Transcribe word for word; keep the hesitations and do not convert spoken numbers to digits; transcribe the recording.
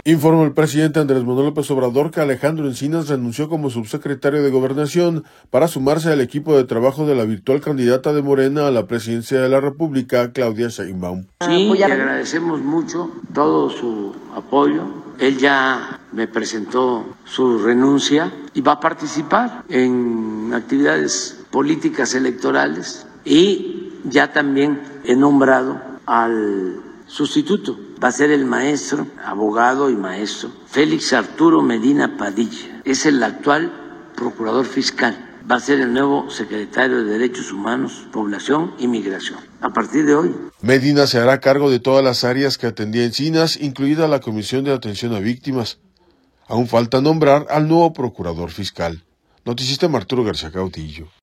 Informó el presidente Andrés Manuel López Obrador que Alejandro Encinas renunció como subsecretario de Gobernación para sumarse al equipo de trabajo de la virtual candidata de Morena a la presidencia de la República, Claudia Sheinbaum. Sí, le agradecemos mucho todo su apoyo. Él ya me presentó su renuncia y va a participar en actividades políticas electorales y ya también he nombrado al sustituto. Va a ser el maestro, abogado y maestro, Félix Arturo Medina Padilla. Es el actual procurador fiscal. Va a ser el nuevo secretario de Derechos Humanos, Población y Migración. A partir de hoy. Medina se hará cargo de todas las áreas que atendía Encinas, incluida la Comisión de Atención a Víctimas. Aún falta nombrar al nuevo procurador fiscal. Noticista Arturo García Cautillo.